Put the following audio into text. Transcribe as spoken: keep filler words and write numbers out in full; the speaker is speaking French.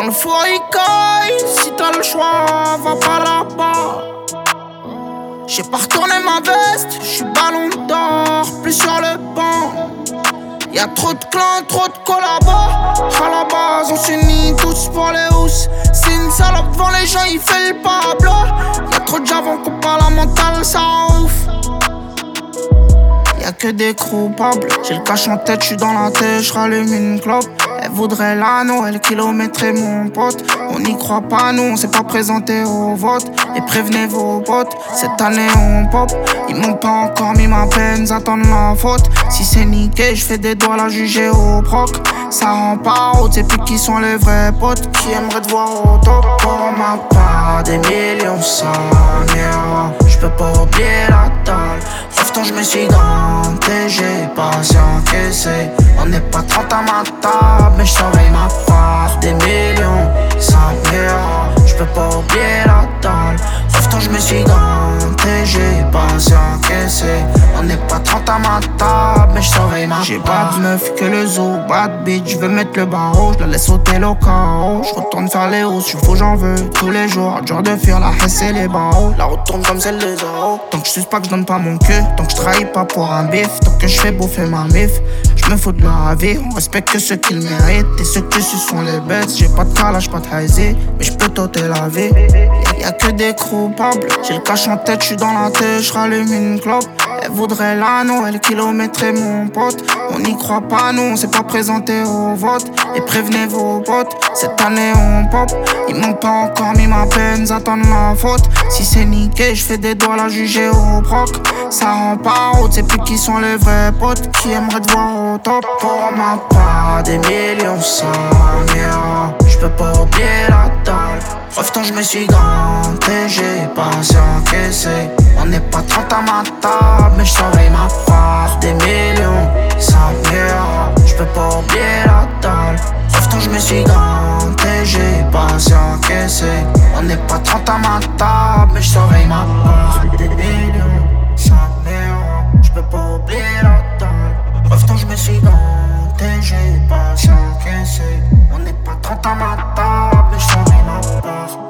le fourricaille, si t'as le choix, va pas là-bas. J'ai pas retourné ma veste, j'suis ballon d'or, plus sur le banc. Y'a trop de clans, trop de collabos. À la base, on s'unit tous pour les housses. C'est une salope devant les gens, il fait le Pablo. Y'a trop de javons qu'on parle la mentale, ça rend ouf. Y'a que des coupables. J'ai le cash en tête, j'suis dans la tête, j'rallume une clope. Elle voudrait l'anneau, elle kilométrait mon pote. On n'y croit pas, nous on s'est pas présenté au vote. Et prévenez vos potes, cette année on pop. Ils m'ont pas encore mis ma peine, ils attendent la faute. Si c'est niqué, j'fais des doigts la juger au proc. Ça rend pas haute, c'est plus qui sont les vrais potes qui aimeraient te voir au top. Pour ma part, des millions ça m'ira. J'peux pas oublier la dalle. Pourtant je me suis ganté, j'ai pas assez encaissé. On n'est pas trente à ma table, mais j'surveille ma part. Des millions, ça m'ira. J'peux pas oublier la dalle. Pourtant je me suis ganté, j'ai pas assez encaissé. On n'est pas trente à ma table, mais j'surveille ma part. J'ai pas de meuf que le zoo, bad bitch. J'veux mettre le barreau, j'la laisse sauter le carreau. J'retourne faire les hausses, j'fous j'en veux tous les jours. Dur de fuir la hesse et les barreaux. La retourne comme celle de Zoro. Tant que j'suis pas que j'donne pas mon cul. Tant que j'trahis pas pour un bif. Tant que j'fais bouffer ma mif. J'me fous de la vie, on respecte que ceux qui le méritent. Et ceux que ce sont les bêtes. J'ai pas de calage, pas de hazy, mais j'peux t'ôter la vie. Y'a que des coupables. J'ai le cash en tête, j'suis dans la tête, j'rallume une clope. Elle voudrait l'anneau, elle kilométrait mon pote. On n'y croit pas, nous on s'est pas présenté au vote. Et prévenez vos potes, cette année on pop. Ils m'ont pas encore mis ma peine, ils attendent la faute. Si c'est niqué, j'fais des doigts la juger au proc. Ça rend pas haute, c'est plus qui sont les vrais potes qui aimeraient te voir au top. Pour ma part, des millions ça m'ira. J'peux pas oublier la dalle. Pourtant je me suis ganté, j'ai pas assez encaissé. On n'est pas trente à ma table, mais j'surveille ma part. Des millions, ça m'ira. J'peux pas oublier la dalle. Pourtant je me suis ganté, j'ai pas assez encaissé. On n'est pas trente à ma table, mais j'surveille ma part. Des millions, ça m'ira. J'peux pas oublier la dalle. Pourtant je me suis ganté, j'ai pas assez encaissé. On n'est pas trente à ma table, mais j'surveille ma part.